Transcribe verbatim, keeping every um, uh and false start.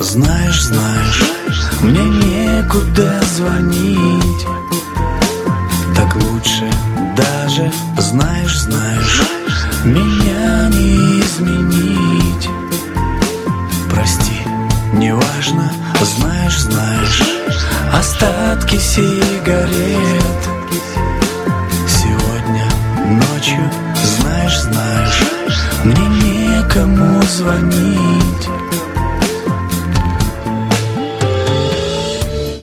знаешь, знаешь, мне некуда звонить. Так лучше даже, знаешь, знаешь, меня не изменить. Прости, неважно, знаешь, знаешь, остатки сигарет. Сегодня ночью, знаешь, знаешь, мне некому звонить.